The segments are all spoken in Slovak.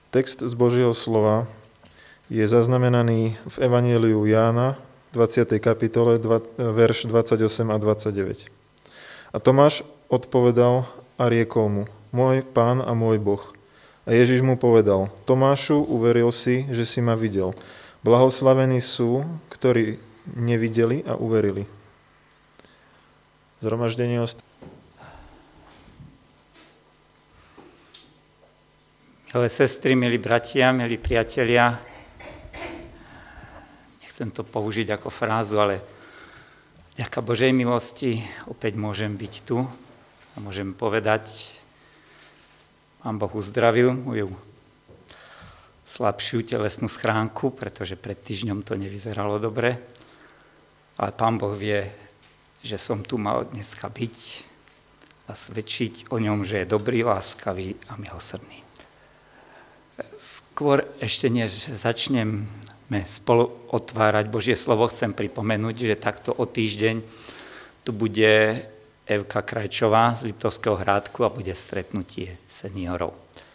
Text z Božieho slova je zaznamenaný v Evanjeliu Jána, 20. kapitole, verš 28 a 29. A Tomáš odpovedal a riekol mu: Môj Pán a môj Boh. A Ježiš mu povedal: Tomášu, uveril si, že si ma videl. Blahoslavení sú, ktorí nevideli a uverili. Zhromaždenie Milé sestry, milí bratia, milí priatelia, nechcem to použiť ako frázu, ale vďaka Božej milosti opäť môžem byť tu a môžem povedať: Pán Boh uzdravil moju slabšiu telesnú schránku, pretože pred týždňom to nevyzeralo dobre, ale Pán Boh vie, že som tu mal dneska byť a svedčiť o ňom, že je dobrý, láskavý a milosrdný. Skôr ešte než začneme spolu otvárať Božie slovo, chcem pripomenúť, že takto o týždeň tu bude Evka Krajčová z Liptovského Hrádku a bude stretnutie seniorov.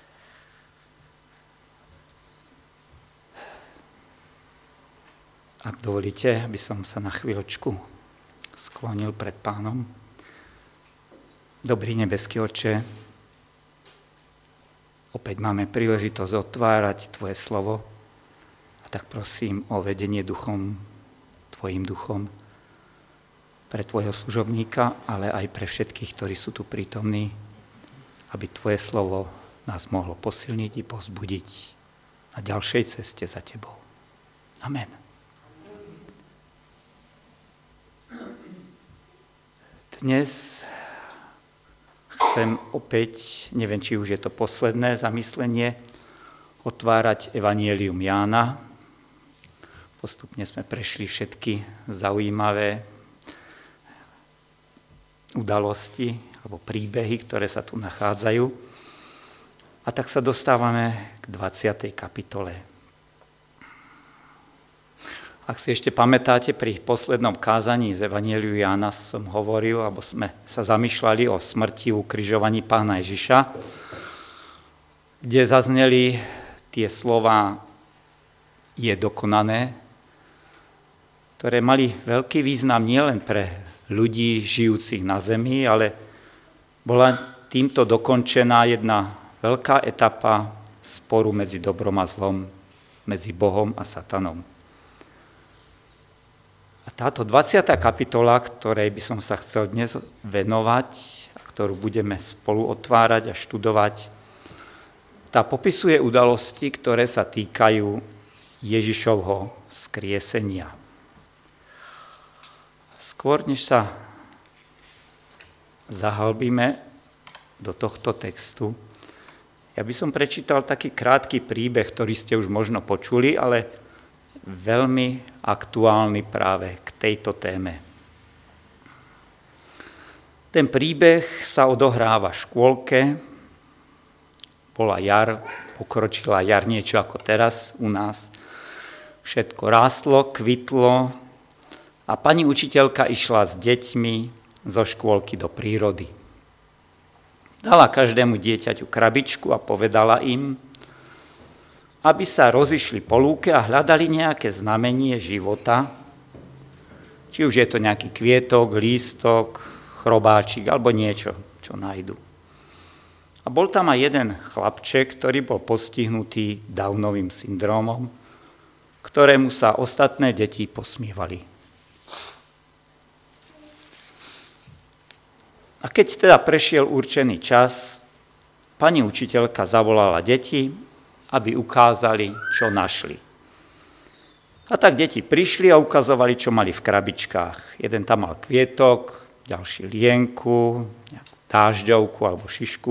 Ak dovolíte, aby som sa na chvíľočku sklonil pred Pánom. Dobrý nebeský Otče, opäť máme príležitosť otvárať Tvoje slovo a tak prosím o vedenie duchom, Tvojim duchom pre Tvojho služobníka, ale aj pre všetkých, ktorí sú tu prítomní, aby Tvoje slovo nás mohlo posilniť i povzbudiť na ďalšej ceste za Tebou. Amen. Dnes chcem opäť, neviem, či už je to posledné zamyslenie, otvárať Evanjelium Jána. Postupne sme prešli všetky zaujímavé udalosti alebo príbehy, ktoré sa tu nachádzajú. A tak sa dostávame k 20. kapitole. Ak si ešte pamätáte, pri poslednom kázaní z Evanjeliu Jána som hovoril, alebo sme sa zamýšľali o smrti, ukrižovaní Pána Ježiša, kde zazneli tie slova je dokonané, ktoré mali veľký význam nielen pre ľudí žijúcich na zemi, ale bola týmto dokončená jedna veľká etapa sporu medzi dobrom a zlom, medzi Bohom a Satanom. A táto 20. kapitola, ktorej by som sa chcel dnes venovať a ktorú budeme spolu otvárať a študovať, tá popisuje udalosti, ktoré sa týkajú Ježišovho vzkriesenia. Skôr, než sa zahlbíme do tohto textu, ja by som prečítal taký krátky príbeh, ktorý ste už možno počuli, ale veľmi aktuálny práve k tejto téme. Ten príbeh sa odohráva v škôlke, bola jar, pokročila jar, niečo ako teraz u nás. Všetko rástlo, kvitlo a pani učiteľka išla s deťmi zo škôlky do prírody. Dala každému dieťaťu krabičku a povedala im, aby sa rozišli po lúke a hľadali nejaké znamenie života, či už je to nejaký kvietok, lístok, chrobáčik alebo niečo, čo nájdu. A bol tam aj jeden chlapček, ktorý bol postihnutý Downovým syndrómom, ktorému sa ostatné deti posmievali. A keď teda prešiel určený čas, pani učiteľka zavolala deti, aby ukázali, čo našli. A tak deti prišli a ukazovali, čo mali v krabičkách. Jeden tam mal kvietok, ďalší lienku, nejakú dážďovku alebo šišku.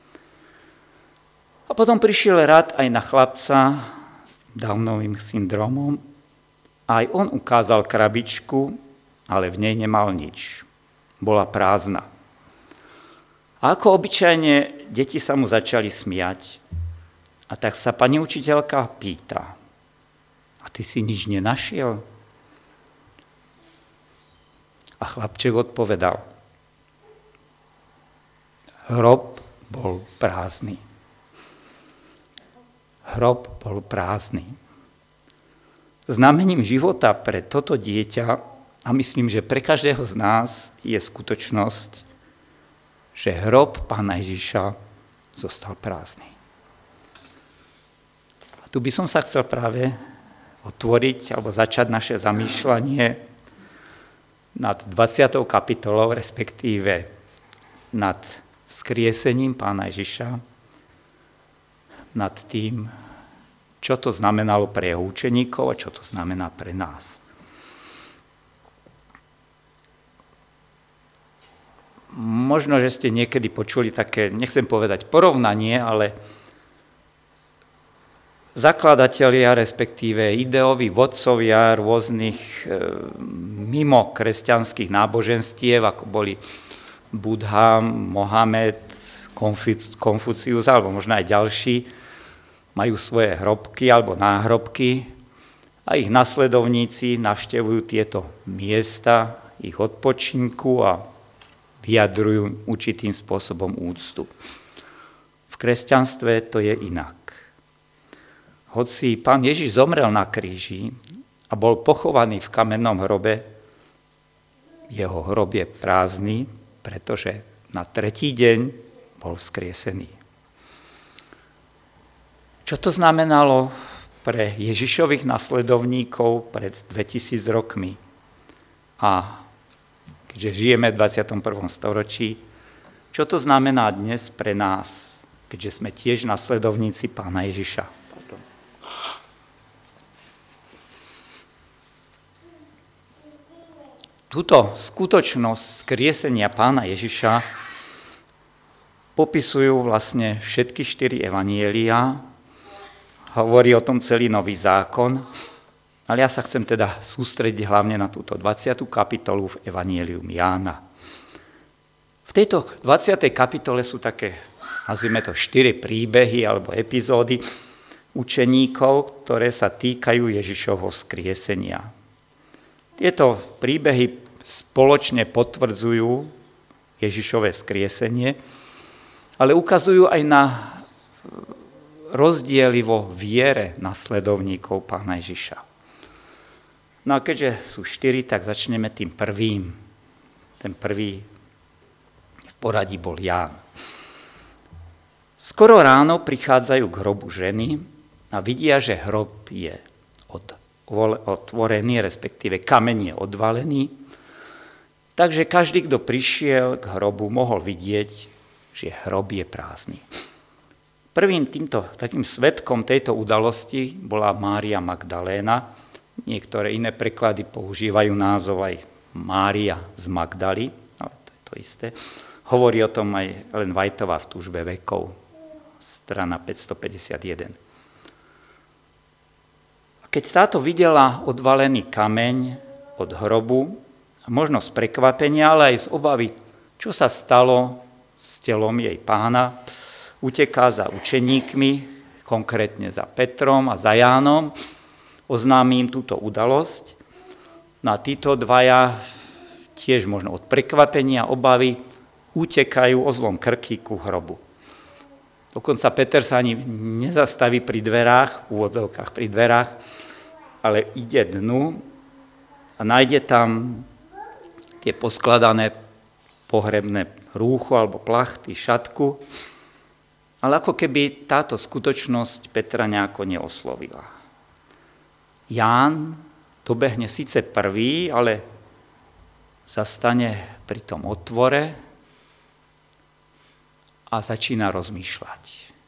A potom prišiel rad aj na chlapca s Downovým syndrómom. Aj on ukázal krabičku, ale v nej nemal nič. Bola prázdna. A ako obyčajne, deti sa mu začali smiať. A tak sa pani učiteľka pýta: a ty si nič nenašiel? A chlapček odpovedal: hrob bol prázdny. hrob bol prázdny. Znamením života pre toto dieťa, a myslím, že pre každého z nás, je skutočnosť, že hrob Pána Ježiša zostal prázdny. A tu by som sa chcel práve otvoriť alebo začať naše zamýšľanie nad 20. kapitolou, respektíve nad vzkriesením Pána Ježiša, nad tým, čo to znamenalo pre jeho učeníkov a čo to znamená pre nás. Možno, že ste niekedy počuli také, nechcem povedať porovnanie, ale zakladatelia, respektíve ideoví vodcovia rôznych mimo kresťanských náboženstiev, ako boli Buddha, Mohamed, Konfucius, alebo možno aj ďalší, majú svoje hrobky alebo náhrobky a ich nasledovníci navštevujú tieto miesta, ich odpočinku a vyjadrujú určitým spôsobom úctu. V kresťanstve to je inak. Hoci Pán Ježiš zomrel na kríži a bol pochovaný v kamennom hrobe, jeho hrob je prázdny, pretože na tretí deň bol vzkriesený. Čo to znamenalo pre Ježišových nasledovníkov pred 2000 rokmi? A keďže žijeme v 21. storočí, čo to znamená dnes pre nás, keďže sme tiež nasledovníci Pána Ježiša? Túto skutočnosť skriesenia Pána Ježiša popisujú vlastne všetky 4 evanjeliá, hovorí o tom celý Nový zákon, ale ja sa chcem teda sústrediť hlavne na túto 20. kapitolu v Evanjelium Jána. V tejto 20. kapitole sú také, nazvime to 4 príbehy alebo epizódy učeníkov, ktoré sa týkajú Ježišovho vzkriesenia. Tieto príbehy spoločne potvrdzujú Ježišové vzkriesenie, ale ukazujú aj na rozdiely vo viere nasledovníkov Pána Ježiša. No a keďže sú 4, tak začneme tým prvým. Ten prvý v poradí bol Ján. Skoro ráno prichádzajú k hrobu ženy a vidia, že hrob je otvorený, respektíve kameň je odvalený. Takže každý, kto prišiel k hrobu, mohol vidieť, že hrob je prázdny. Prvým takým svedkom tejto udalosti bola Mária Magdaléna. Niektoré iné preklady používajú názov aj Mária z Magdaly, ale to je to isté. Hovorí o tom aj Ellen Whiteová v Túžbe vekov, strana 551. A keď táto videla odvalený kameň od hrobu, možno z prekvapenia, ale aj z obavy, čo sa stalo s telom jej Pána, uteká za učeníkmi, konkrétne za Petrom a za Jánom, oznámi im túto udalosť. No a títo dvaja tiež možno od prekvapenia, obavy, utekajú o zlom krky ku hrobu. Dokonca Peter sa ani nezastaví pri dverách, v úvodzovkách pri dverách, ale ide dnu a nájde tam tie poskladané pohrebné rúcho alebo plachty, šatku, ale ako keby táto skutočnosť Petra nejako neoslovila. Ján dobehne síce prvý, ale zastane pri tom otvore a začína rozmýšľať.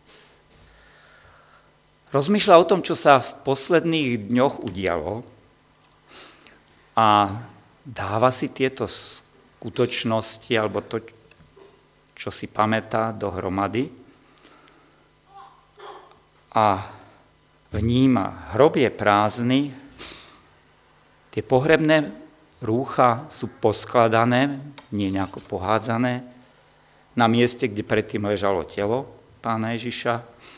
Rozmýšľa o tom, čo sa v posledných dňoch udialo a dáva si tieto skutočnosti alebo to, čo si pamätá, dohromady a vníma, hrob je prázdny, tie pohrebné rúcha sú poskladané, nie nejako pohádzané, na mieste, kde predtým ležalo telo Pána Ježiša.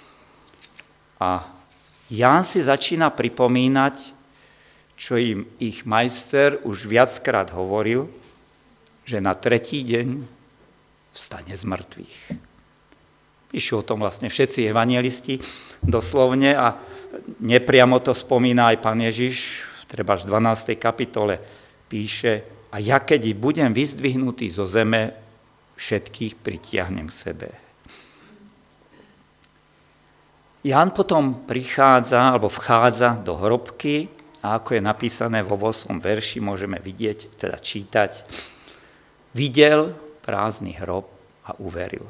A Ján si začína pripomínať, čo im ich majster už viackrát hovoril, že na tretí deň vstane z mŕtvych. Píšu o tom vlastne všetci evangelisti doslovne a nepriamo to spomína aj Pán Ježiš, treba v 12. kapitole píše: a ja keď budem vyzdvihnutý zo zeme, všetkých pritiahnem k sebe. Ján potom vchádza do hrobky a ako je napísané vo 8. verši, môžeme vidieť, teda čítať: videl prázdny hrob a uveril.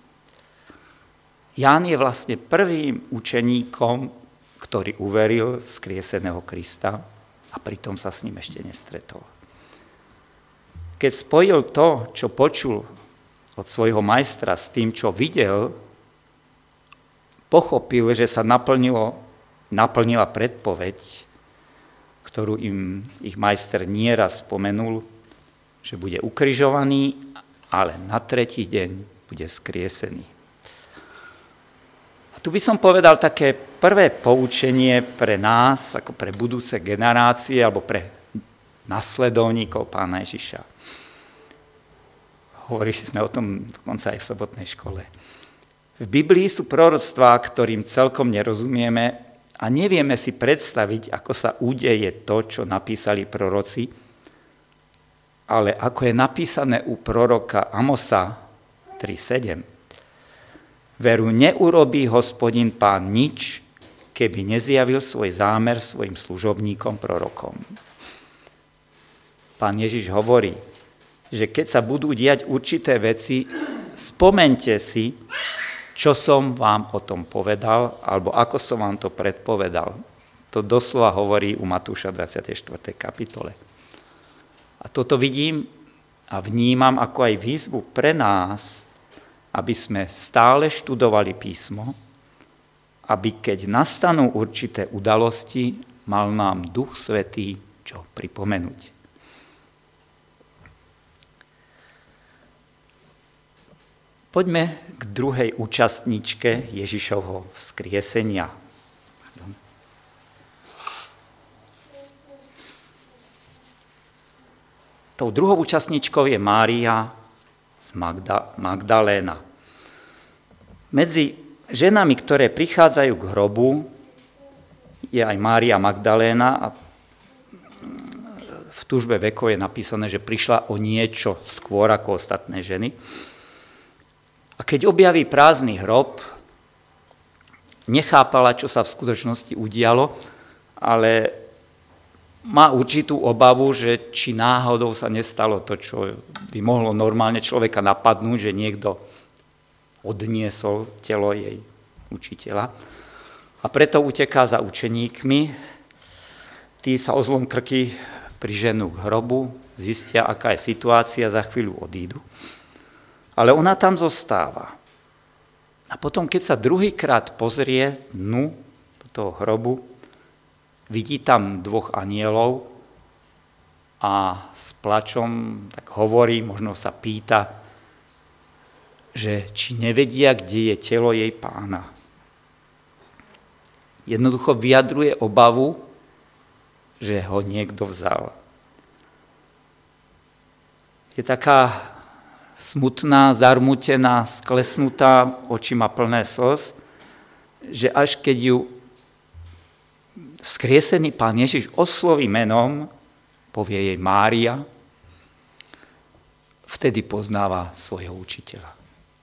Ján je vlastne prvým učeníkom, ktorý uveril v vzkrieseného Krista a pritom sa s ním ešte nestretol. Keď spojil to, čo počul od svojho majstra s tým, čo videl, pochopil, že sa naplnila predpoveď, ktorú im ich majster nieraz spomenul, že bude ukrižovaný, ale na tretí deň bude skriesený. A tu by som povedal také prvé poučenie pre nás, ako pre budúce generácie, alebo pre nasledovníkov Pána Ježiša. Hovorili sme o tom dokonca aj v sobotnej škole. V Biblii sú proroctvá, ktorým celkom nerozumieme a nevieme si predstaviť, ako sa udeje to, čo napísali proroci, ale ako je napísané u proroka Amosa 3.7. Veru neurobí Hospodin Pán nič, keby nezjavil svoj zámer svojim služobníkom prorokom. Pán Ježiš hovorí, že keď sa budú diať určité veci, spomente si, čo som vám o tom povedal, alebo ako som vám to predpovedal. To doslova hovorí u Matúša 24. kapitole. A toto vidím a vnímam ako aj výzvu pre nás, aby sme stále študovali písmo, aby keď nastanú určité udalosti, mal nám Duch Svätý čo pripomenúť. Poďme k druhej účastníčke Ježišovho vzkriesenia. Tou druhou účastníčkou je Mária z Magdaléna. Medzi ženami, ktoré prichádzajú k hrobu, je aj Mária Magdaléna a v túžbe vekov je napísané, že prišla o niečo skôr ako ostatné ženy. A keď objaví prázdny hrob, nechápala, čo sa v skutočnosti udialo, ale má určitú obavu, že či náhodou sa nestalo to, čo by mohlo normálne človeka napadnúť, že niekto odniesol telo jej učiteľa. A preto uteká za učeníkmi. Tí sa o zlom krky priženú k hrobu, zistia, aká je situácia, za chvíľu odídu. Ale ona tam zostáva. A potom, keď sa druhýkrát pozrie dnu do toho hrobu, vidí tam dvoch anielov a s plačom tak hovorí, možno sa pýta, že či nevedia, kde je telo jej pána. Jednoducho vyjadruje obavu, že ho niekto vzal. Je taká smutná, zarmutená, sklesnutá, oči má plné slz, že až keď ju vzkriesený Pán Ježiš osloví menom, povie jej Mária, vtedy poznáva svojho učiteľa.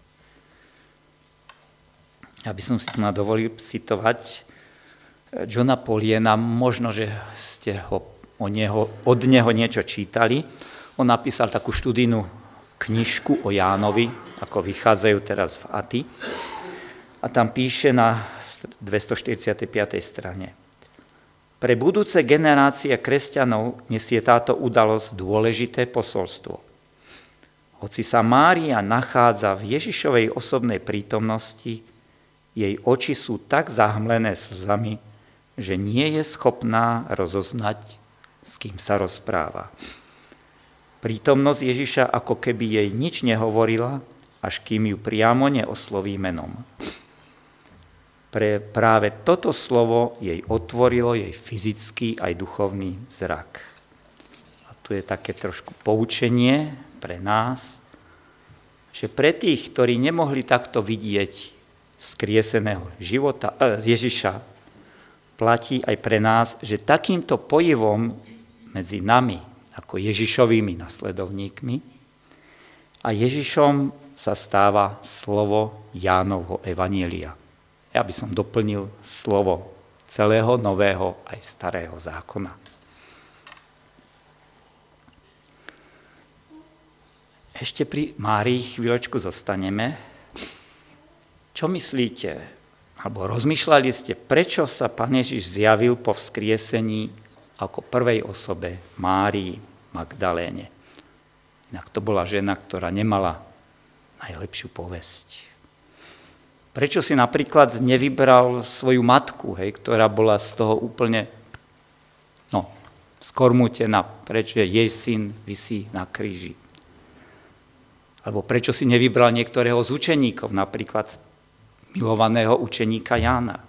Ja by som si tu dovolil citovať Johna Poliena, možno, že ste od neho niečo čítali. On napísal takú študijnú knižku o Jánovi, ako vychádzajú teraz v ATI. A tam píše na 245. strane. Pre budúce generácie kresťanov nesie táto udalosť dôležité posolstvo. Hoci sa Mária nachádza v Ježišovej osobnej prítomnosti, jej oči sú tak zahmlené slzami, že nie je schopná rozoznať, s kým sa rozpráva. Prítomnosť Ježiša ako keby jej nič nehovorila, až kým ju priamo neosloví menom. Práve toto slovo jej otvorilo jej fyzický aj duchovný zrak. A tu je také trošku poučenie pre nás, že pre tých, ktorí nemohli takto vidieť skrieseného života Ježiša platí aj pre nás, že takýmto pojivom medzi nami, ako Ježišovými nasledovníkmi, a Ježišom sa stáva slovo Jánovho evanjelia. Ja by som doplnil slovo celého nového aj starého zákona. Ešte pri Márii chvíľočku zostaneme. Čo myslíte, alebo rozmýšľali ste, prečo sa Pán Ježiš zjavil po vzkriesení ako prvej osobe Márii Magdaléne? Inak to bola žena, ktorá nemala najlepšiu povesť. Prečo si napríklad nevybral svoju matku, ktorá bola z toho úplne skormútená, prečo jej syn visí na kríži? Alebo prečo si nevybral niektorého z učeníkov, napríklad milovaného učeníka Jána?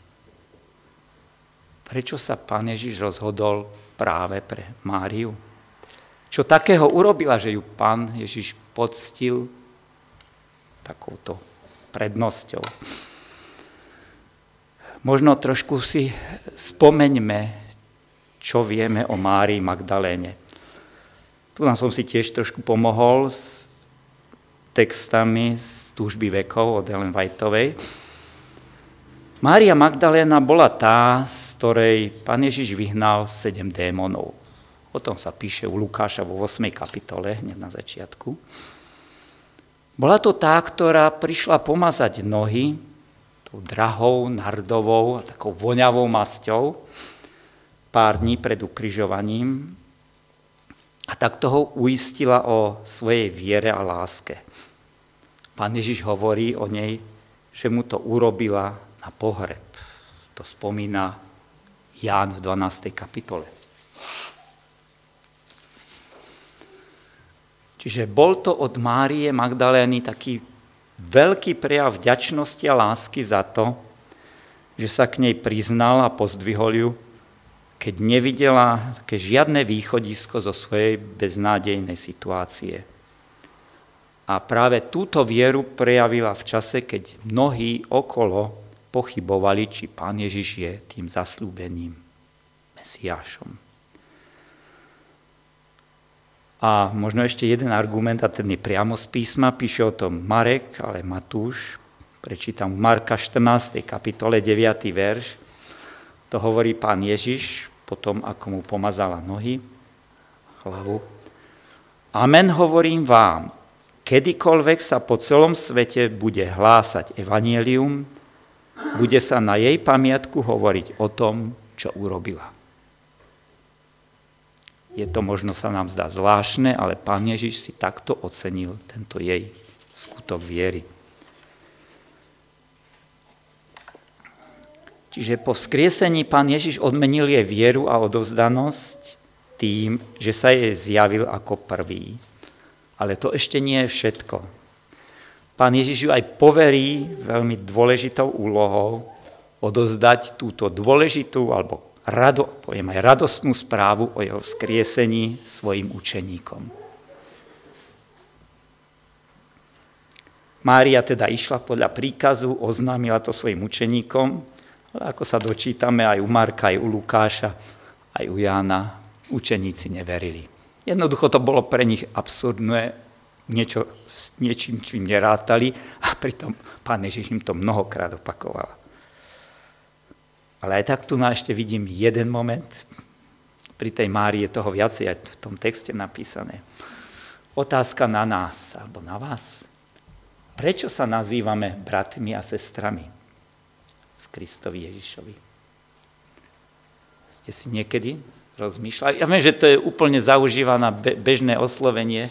Prečo sa Pán Ježiš rozhodol práve pre Máriu? Čo takého urobila, že ju Pán Ježiš poctil takouto prednosťou? Možno trošku si spomeňme, čo vieme o Márii Magdaléne. Tu som si tiež trošku pomohol s textami z Túžby vekov od Ellen Whiteovej. Mária Magdaléna bola tá, z ktorej Pán Ježiš vyhnal 7 démonov. O tom sa píše u Lukáša vo 8. kapitole, hneď na začiatku. Bola to tá, ktorá prišla pomazať nohy tou drahou, nardovou a takou voňavou masťou pár dní pred ukrižovaním a tak toho uistila o svojej viere a láske. Pán Ježiš hovorí o nej, že mu to urobila na pohreb. To spomína Ján v 12. kapitole. Čiže bol to od Márie Magdalény taký veľký prejav vďačnosti a lásky za to, že sa k nej priznal a pozdvihol ju, keď nevidela také žiadne východisko zo svojej beznádejnej situácie. A práve túto vieru prejavila v čase, keď mnohí okolo pochybovali, či Pán Ježiš je tým zasľúbeným Mesiášom. A možno ešte jeden argument, a ten je priamo z písma, píše o tom Marek, ale Matúš. Prečítam Marka 14. kapitole 9. verš. To hovorí Pán Ježiš, potom ako mu pomazala nohy, hlavu. Amen, hovorím vám, kedykoľvek sa po celom svete bude hlásať evanjelium, bude sa na jej pamiatku hovoriť o tom, čo urobila. Je to možno sa nám zdá zvláštne, ale Pán Ježiš si takto ocenil tento jej skutok viery. Čiže po vzkriesení Pán Ježiš odmenil jej vieru a odovzdanosť tým, že sa jej zjavil ako prvý. Ale to ešte nie je všetko. Pán Ježiš ju aj poverí veľmi dôležitou úlohou odovzdať túto dôležitú alebo poviem aj radostnú správu o jeho vzkriesení svojim učeníkom. Mária teda išla podľa príkazu, oznámila to svojim učeníkom, ale ako sa dočítame aj u Marka, aj u Lukáša, aj u Jána, učeníci neverili. Jednoducho to bolo pre nich absurdné, niečím, čím nerátali, a pritom Pán Ježiš im to mnohokrát opakoval. Ale aj tak tu ešte vidím jeden moment. Pri tej Márii je toho viacej aj v tom texte napísané. Otázka na nás, alebo na vás. Prečo sa nazývame bratmi a sestrami v Kristovi Ježišovi? Ste si niekedy rozmýšľali? Ja viem, že to je úplne zaužívané bežné oslovenie,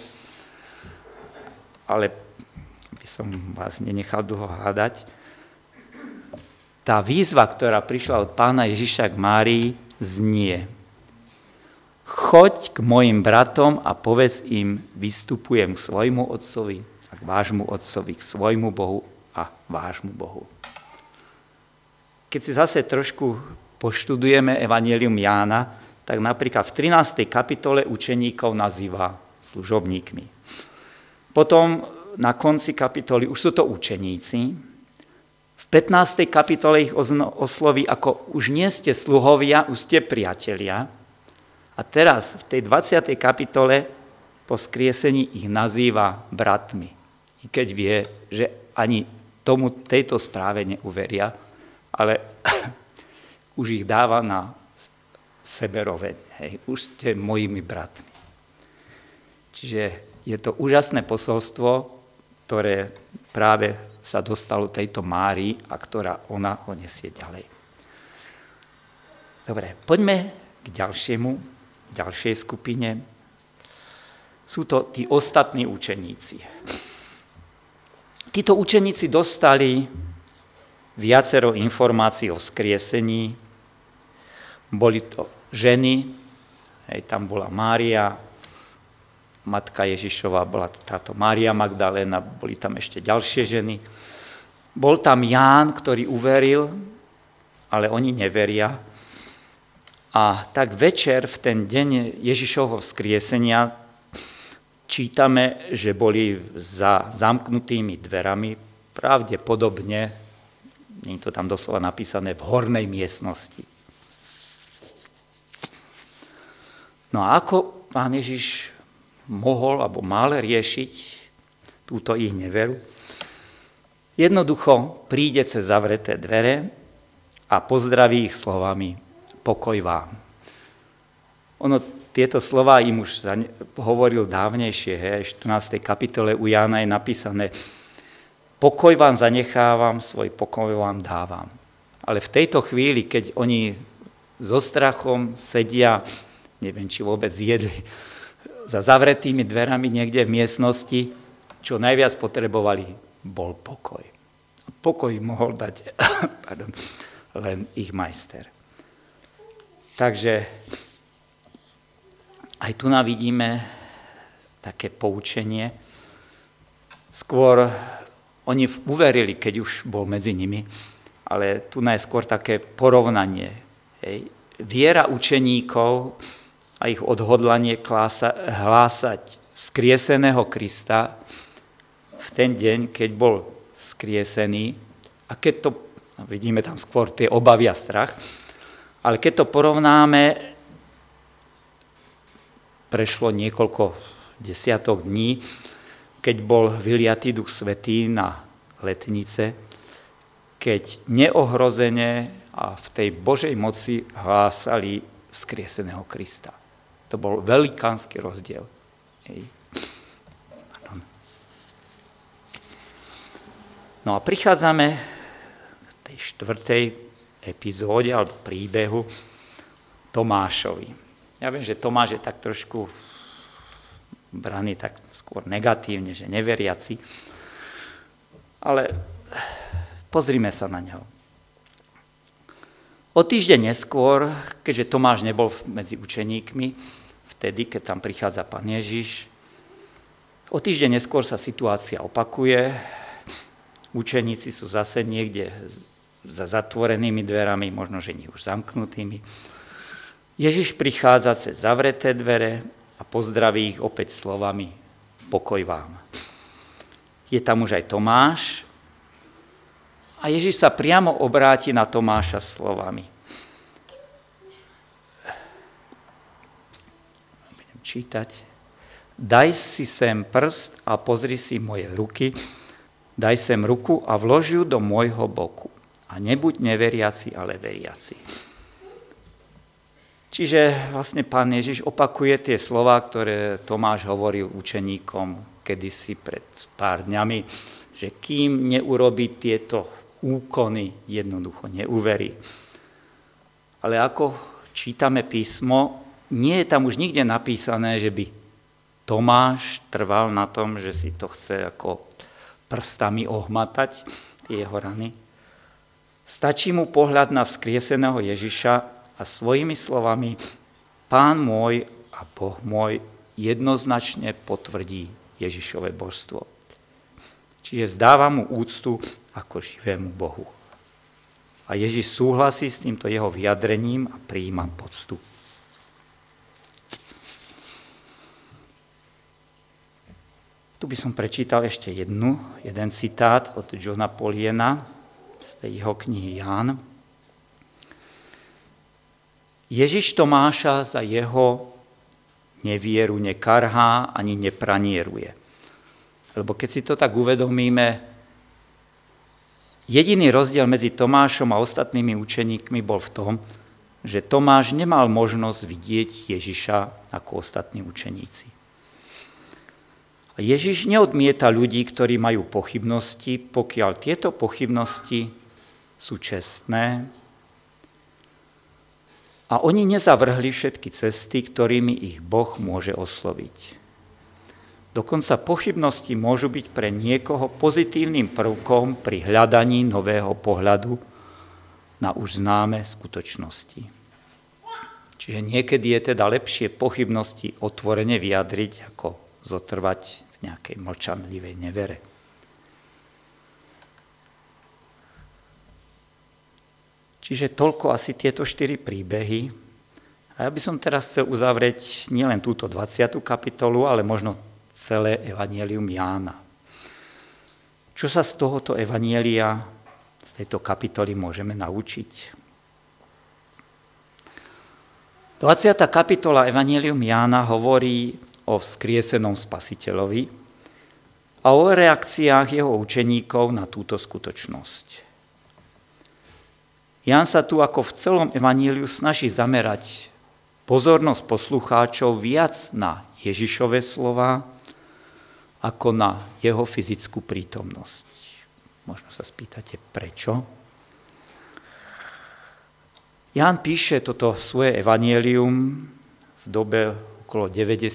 ale by som vás nenechal dlho hádať. Tá výzva, ktorá prišla od Pána Ježiša k Márii, znie: choď k mojim bratom a povedz im, vystupujem k svojmu otcovi a k vášmu otcovi, k svojmu Bohu a vášmu Bohu. Keď si zase trošku poštudujeme Evanjelium Jána, tak napríklad v 13. kapitole učeníkov nazýva služobníkmi. Potom na konci kapitoly už sú to učeníci. V V 15. kapitole ich osloví ako už nie ste sluhovia, už ste priatelia. A teraz v tej 20. kapitole po skriesení ich nazýva bratmi. I keď vie, že ani tejto správe neuveria, ale už ich dáva na seberoveň. Hej, už ste mojimi bratmi. Čiže je to úžasné posolstvo, ktoré práve sa dostalo tejto Márii a ona ho nesie ďalej. Dobre, poďme k ďalšej skupine. Sú to tí ostatní učeníci. Títo učeníci dostali viacero informácií o vzkriesení. Boli to ženy, tam bola Mária, matka Ježišova, bola táto Mária Magdaléna, boli tam ešte ďalšie ženy. Bol tam Ján, ktorý uveril, ale oni neveria. A tak večer v ten deň Ježišovho vzkriesenia čítame, že boli za zamknutými dverami, pravdepodobne, nie je to tam doslova napísané, v hornej miestnosti. No a ako Pán Ježiš mohol alebo mal riešiť túto ich neveru? Jednoducho príde cez zavreté dvere a pozdraví ich slovami pokoj vám. Tieto slová im už hovoril dávnejšie, v 14. kapitole u Jána je napísané pokoj vám zanechávam, svoj pokoj vám dávam. Ale v tejto chvíli, keď oni so strachom sedia, neviem, či vôbec jedli, za zavretými dverami niekde v miestnosti, čo najviac potrebovali, bol pokoj. Pokoj mohol dať len ich majster. Takže aj tu vidíme také poučenie. Skôr oni uverili, keď už bol medzi nimi, ale tu najskôr také porovnanie. Hej. Viera učeníkov a ich odhodlanie hlásať vzkrieseného Krista v ten deň, keď bol vzkriesený. A keď to, vidíme tam skôr tie obavy a strach, ale keď to porovnáme, prešlo niekoľko desiatok dní, keď bol vyliatý Duch Svätý na letnice, keď neohrozene a v tej Božej moci hlásali vzkrieseného Krista. To bol velikánsky rozdiel. No a prichádzame k tej 4. epizóde alebo príbehu Tomášovi. Ja viem, že Tomáš je tak trošku braný tak skôr negatívne, že neveriaci, ale pozrime sa na ňo. O týždeň neskôr, keďže Tomáš nebol medzi učeníkmi, vtedy, keď tam prichádza Pán Ježiš, o týždeň neskôr sa situácia opakuje, učeníci sú zase niekde za zatvorenými dverami, možno, že nie už zamknutými. Ježiš prichádza cez zavreté dvere a pozdraví ich opäť slovami pokoj vám. Je tam už aj Tomáš a Ježiš sa priamo obráti na Tomáša slovami. Budem čítať. Daj si sem prst a pozri si moje ruky, daj sem ruku a vlož ju do môjho boku. A nebuď neveriaci, ale veriaci. Čiže vlastne Pán Ježiš opakuje tie slová, ktoré Tomáš hovoril učeníkom kedysi pred pár dňami, že kým neurobí tieto úkony, jednoducho neuverí. Ale ako čítame písmo, nie je tam už nikde napísané, že by Tomáš trval na tom, že si to chce ako prstami ohmatať, jeho rany. Stačí mu pohľad na vzkrieseného Ježiša a svojimi slovami Pán môj a Boh môj jednoznačne potvrdí Ježišové božstvo. Čiže vzdáva mu úctu ako živému Bohu. A Ježiš súhlasí s týmto jeho vyjadrením a prijíma poctu. Tu by som prečítal ešte jeden citát od Johna Poliena z z tej jeho knihy Ján. Ježiš Tomáša za jeho nevieru nekarhá ani nepranieruje. Lebo keď si to tak uvedomíme, jediný rozdiel medzi Tomášom a ostatnými učeníkmi bol v tom, že Tomáš nemal možnosť vidieť Ježiša ako ostatní učeníci. A Ježiš neodmieta ľudí, ktorí majú pochybnosti, pokiaľ tieto pochybnosti sú čestné a oni nezavrhli všetky cesty, ktorými ich Boh môže osloviť. Dokonca pochybnosti môžu byť pre niekoho pozitívnym prvkom pri hľadaní nového pohľadu na už známe skutočnosti. Čiže niekedy je teda lepšie pochybnosti otvorene vyjadriť, ako zotrvať v nejakej mlčanlivej nevere. Čiže toľko asi tieto 4 príbehy. A ja by som teraz chcel uzavrieť nielen túto 20. kapitolu, ale možno celé evanjelium Jána. Čo sa z tohoto evanjelia, z tejto kapitoly môžeme naučiť? 20. kapitola evanjelium Jána hovorí o vzkriesenom Spasiteľovi a o reakciách jeho učeníkov na túto skutočnosť. Ján sa tu ako v celom evanjeliu snaží zamerať pozornosť poslucháčov viac na Ježišove slova, ako na jeho fyzickú prítomnosť. Možno sa spýtate, prečo? Ján píše toto svoje evanjelium v dobe okolo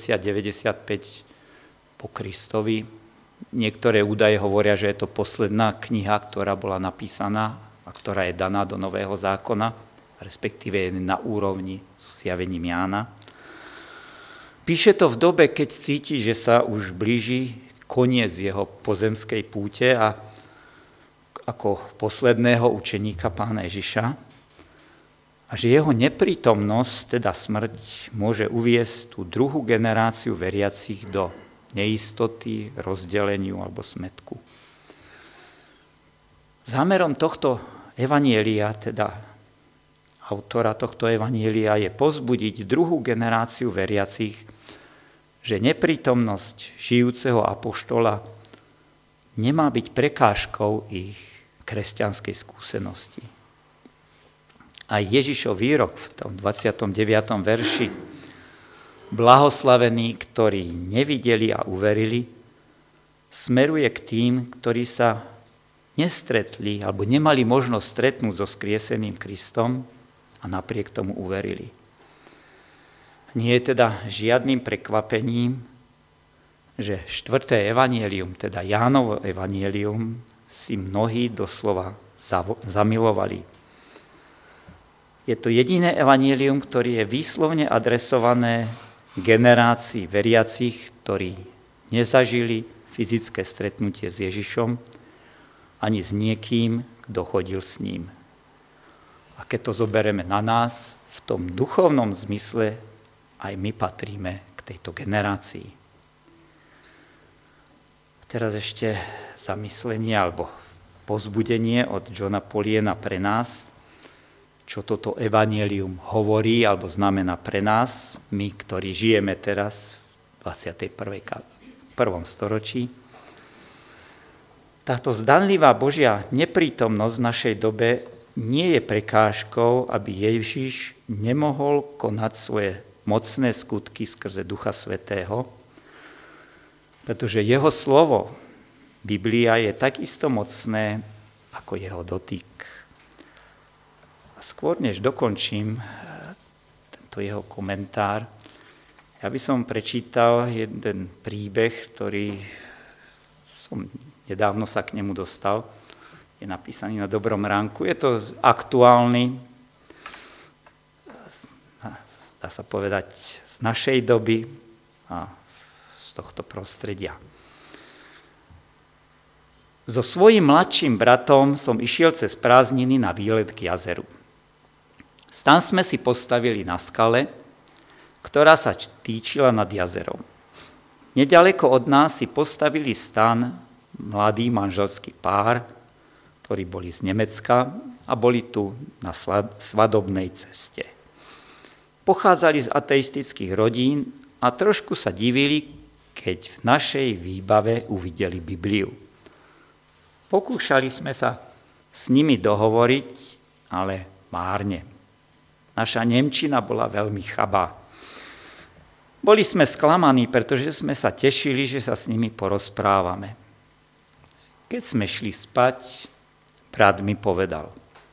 90-95 po Kristovi. Niektoré údaje hovoria, že je to posledná kniha, ktorá bola napísaná a ktorá je daná do Nového zákona, respektíve je na úrovni so zjavením Jána. Píše to v dobe, keď cíti, že sa už blíži koniec jeho pozemskej púte a ako posledného učeníka Pána Ježiša a že jeho neprítomnosť, teda smrť, môže uviesť tú druhú generáciu veriacich do neistoty, rozdeleniu alebo smätku. Zámerom tohto evanjelia, teda autora tohto evanjelia, je povzbudiť druhú generáciu veriacich, že neprítomnosť žijúceho apoštola nemá byť prekážkou ich kresťanskej skúsenosti. A Ježišov výrok v tom 29. verši: blahoslavení, ktorí nevideli a uverili, smeruje k tým, ktorí sa nestretli alebo nemali možnosť stretnúť so skrieseným Kristom a napriek tomu uverili. Nie je teda žiadnym prekvapením, že 4. evanjelium, teda Jánovo evanjelium, si mnohí doslova zamilovali. Je to jediné evanjelium, ktoré je výslovne adresované generácii veriacich, ktorí nezažili fyzické stretnutie s Ježišom ani s niekým, kto chodil s ním. A keď to zoberieme na nás, v tom duchovnom zmysle aj my patríme k tejto generácii. Teraz ešte zamyslenie alebo povzbudenie od Johna Poliena pre nás, čo toto evanjelium hovorí alebo znamená pre nás, my, ktorí žijeme teraz v 21. storočí. Táto zdanlivá Božia neprítomnosť v našej dobe nie je prekážkou, aby Ježiš nemohol konať svoje mocné skutky skrze Ducha Svätého, pretože jeho slovo, Biblia, je takisto mocné ako jeho dotyk. A skôr než dokončím tento jeho komentár, ja by som prečítal jeden príbeh, ktorý som nedávno sa k nemu dostal. Je napísaný na Dobrom ránku. Je to aktuálny, dá sa povedať, z našej doby a z tohto prostredia. So svojím mladším bratom som išiel cez prázdniny na výlet k jazeru. Stan sme si postavili na skale, ktorá sa týčila nad jazerom. Nedaleko od nás si postavili stan mladý manželský pár ktorí boli z Nemecka a boli tu na svadobnej ceste. Pochádzali z ateistických rodín a trošku sa divili, keď v našej výbave uvideli Bibliu. Pokúšali sme sa s nimi dohovoriť, ale márne. Naša nemčina bola veľmi chabá. Boli sme sklamaní, pretože sme sa tešili, že sa s nimi porozprávame. Keď sme šli spať, brat mi povedal: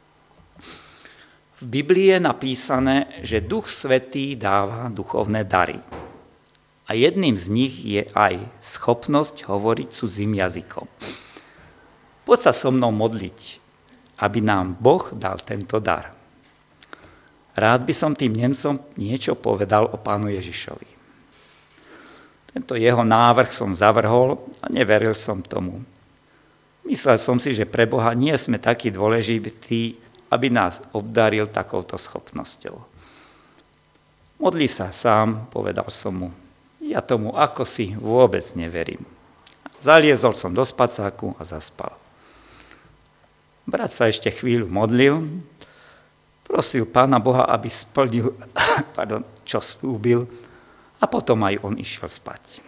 v Biblii je napísané, že Duch Svätý dáva duchovné dary. A jedným z nich je aj schopnosť hovoriť cudzým jazykom. Poď sa so mnou modliť, aby nám Boh dal tento dar. Rád by som tým Nemcom niečo povedal o Pánu Ježišovi. Tento jeho návrh som zavrhol a neveril som tomu. Myslel som si, že pre Boha nie sme takí dôležití, aby nás obdaril takouto schopnosťou. Modli sa sám, povedal som mu. Ja tomu ako si vôbec neverím. Zaliezol som do spacáku a zaspal. Brat sa ešte chvíľu modlil, prosil Pána Boha, aby splnil, čo slúbil, a potom aj on išiel spať.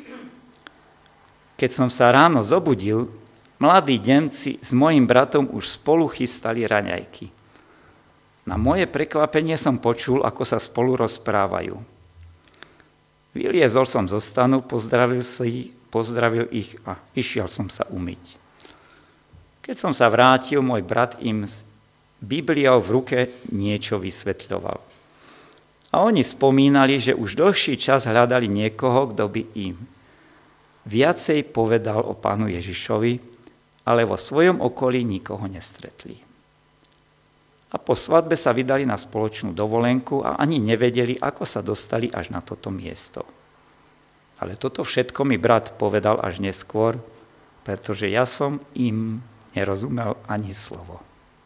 Keď som sa ráno zobudil, mladí Nemci s mojim bratom už spolu chystali raňajky. Na moje prekvapenie som počul, ako sa spolu rozprávajú. Vyliezol som zo stanu, pozdravil ich a išiel som sa umyť. Keď som sa vrátil, môj brat im s Bibliou v ruke niečo vysvetľoval. A oni spomínali, že už dlhší čas hľadali niekoho, kto by im viacej povedal o Pánu Ježišovi, ale vo svojom okolí nikoho nestretli. A po svadbe sa vydali na spoločnú dovolenku a ani nevedeli, ako sa dostali až na toto miesto. Ale toto všetko mi brat povedal až neskôr, pretože ja som im nerozumel ani slovo.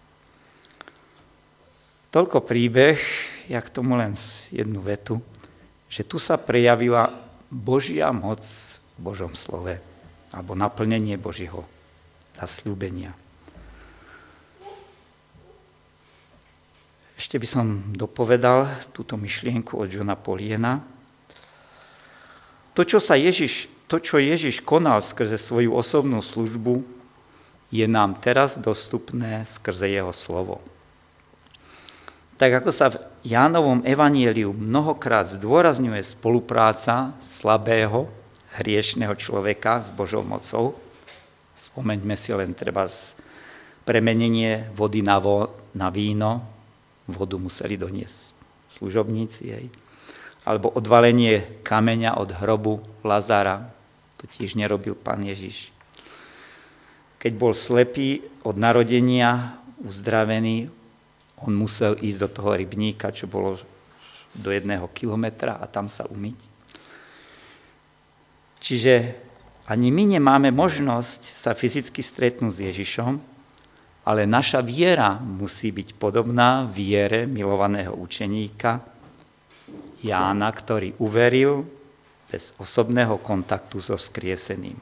Toľko príbeh, ja k tomu len jednu vetu, že tu sa prejavila Božia moc v Božom slove, alebo naplnenie Božieho zasľúbenia. Ešte by som dopovedal túto myšlienku od Johna Poliena. To, čo Ježiš konal skrze svoju osobnú službu, je nám teraz dostupné skrze jeho slovo. Tak ako sa v Jánovom evanjeliu mnohokrát zdôrazňuje spolupráca slabého, hriešného človeka s Božou mocou, spomeňme si len treba premenenie vody na víno, vodu museli doniesť služobníci, alebo odvalenie kameňa od hrobu Lazara, to tiež nerobil Pán Ježiš. Keď bol slepý od narodenia, uzdravený, on musel ísť do toho rybníka, čo bolo do 1 kilometra a tam sa umyť. Čiže ani my nemáme možnosť sa fyzicky stretnúť s Ježišom, ale naša viera musí byť podobná viere milovaného učeníka Jána, ktorý uveril bez osobného kontaktu so vzkrieseným.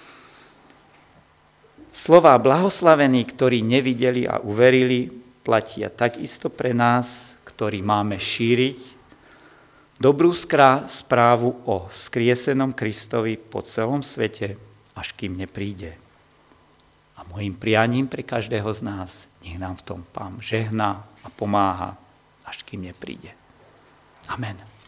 Slová blahoslavení, ktorí nevideli a uverili, platia takisto pre nás, ktorí máme šíriť dobrú správu o vzkriesenom Kristovi po celom svete, až kým nepríde. A mojím prianím pre každého z nás, nech nám v tom Pán žehná a pomáha, až kým nepríde. Amen.